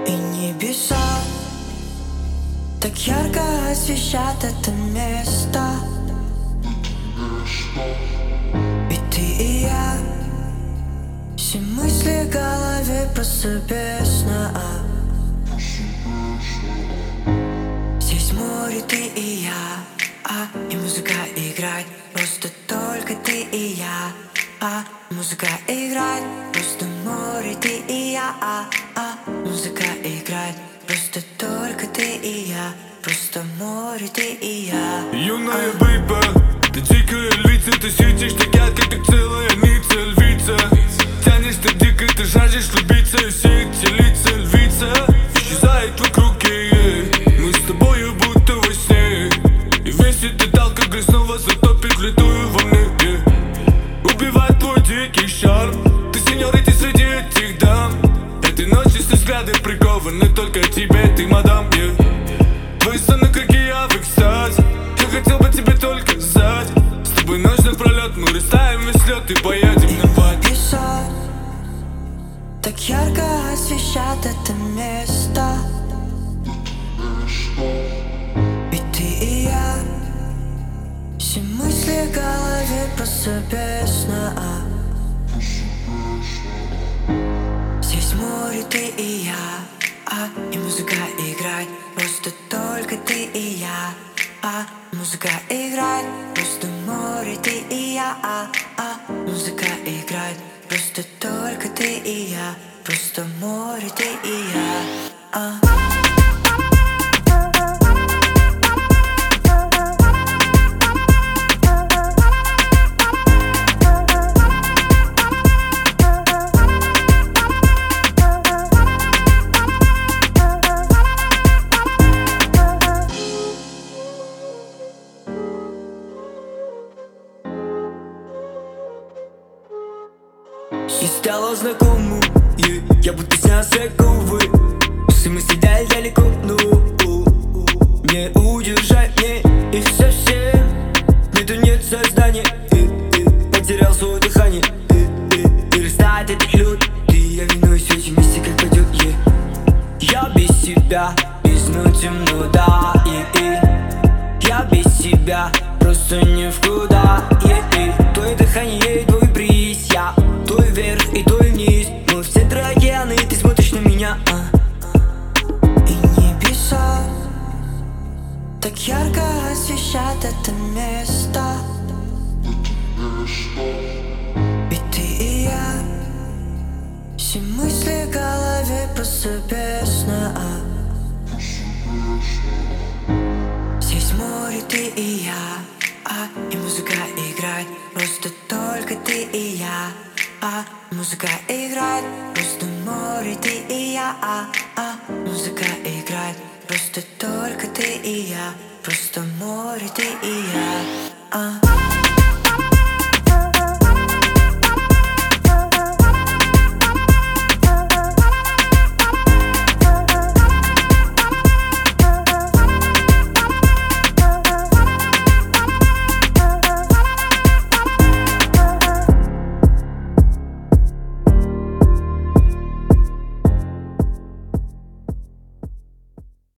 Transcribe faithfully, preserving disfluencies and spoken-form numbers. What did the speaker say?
И небеса так ярко освещают это место. И ты и я, все мысли в голове просто бездна. Здесь море, ты и я, а и музыка играет, просто только ты и я. А музыка играет, просто море, ты и я. А, а музыка играет, просто только ты и я. Просто море, ты и я. Юная бейба, ты дикая львица, ты сидишь такая, как ты целая ница, львица. Тянешь ты дико, ты жаждешь влюбиться, все эти лица, львица. Исчезает вокруг, ей, мы с тобою будто во сне. И весь этот алкоголь снова затопит в литую во мне, yeah. Убивает твой дикий шарм, ты сеньорити среди этих дам. Этой ночью все взгляды прикованы только к тебе, ты мадам, yeah. Твои сонные крики, я в экстазе. Я хотел бы тебе только сзади. С тобой ночь напролет, мы растаем весь лед и поедем на вать. Небеса так ярко освещают это место. И ты и я, все мысли в голове просто бездна. Здесь море, ты и я, а и музыка играет, просто только ты и я. А музыка играет, просто море, ты и я. А, а музыка играет, просто только ты и я. Просто море, ты и я. А. И стало знакомым, yeah. Я будто снялся ковы. Все мы сидели далеко, но не удержать мне их совсем. Нету, нет сознания, и, и, потерял свое дыхание, и, и, и растает этот лед. Ты и я виноват в этим месте, как пойдет, yeah. Я без себя, без ну темно, да, и, и. Я без себя, просто не в куда, yeah, и. Твое дыхание, твой бриз, я то вверх и то вниз. Мы в центре океана, и ты смотришь на меня, а. И небеса так ярко освещают это место. И ты и я, все мысли в голове просто бездна. Здесь море, ты и я, а и музыка играет, просто только ты и я. А музыка играет, просто море, ты и я. А, а музыка играет, просто только ты и я. Просто море, ты и я. А.